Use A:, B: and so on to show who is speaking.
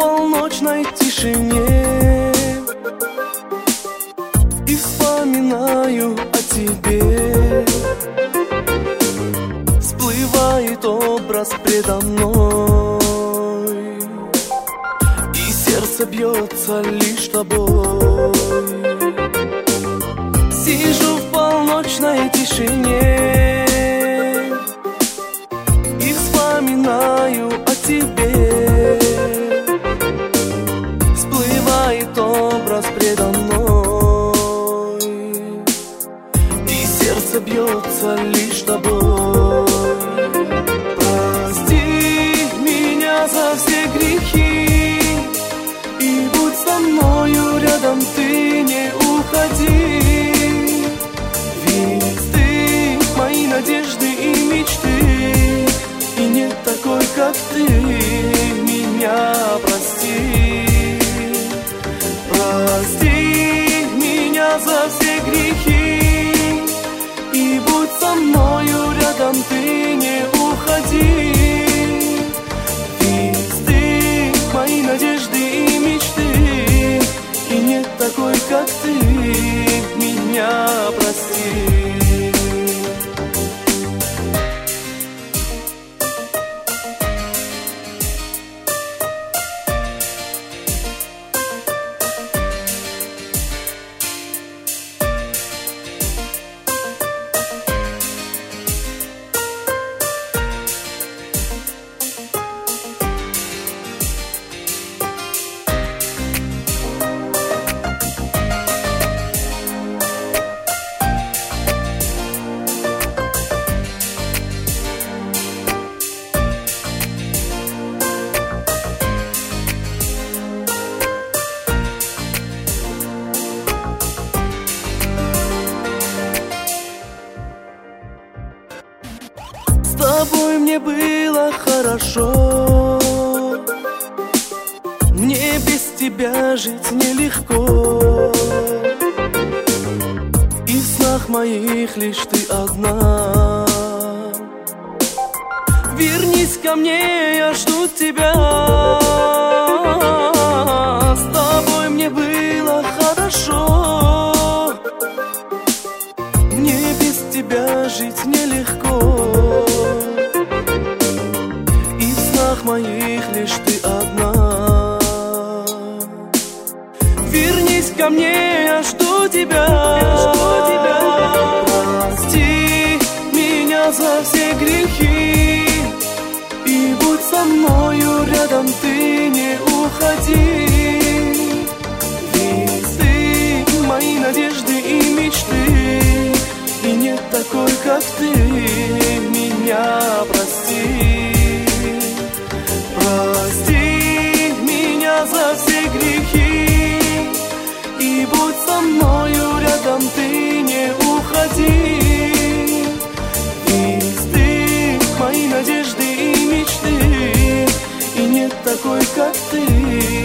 A: полночной тишине и вспоминаю о тебе. Всплывает образ предо мной, и сердце бьется лишь тобой. Сижу в полночной тишине и вспоминаю о тебе. Всплывает образ предо мной, и сердце бьется лишь тобой. Прости меня за все грехи и будь со мною рядом, ты не уходи. Ведь ты мои надежды и мечты, и нет такой, как ты, меня прости. Прости меня за все грехи и будь со мною рядом, ты не уходи. Ведь ты мои надежды и мечты, и нет такой, как ты, меня прости. С тобой мне было хорошо, мне без тебя жить нелегко. И в снах моих лишь ты одна. Вернись ко мне, я жду тебя. С тобой мне было хорошо, мне без тебя жить нелегко. И в снах моих лишь ты одна. Вернись ко мне, я жду тебя. Прости меня за все грехи и будь со мною рядом, ты не уходи. Ведь ты мои надежды и мечты, и нет такой, как ты, меня прости. Прости меня за все грехи и будь со мною рядом, ты не уходи. Ведь ты мои надежды и мечты, и нет такой, как ты.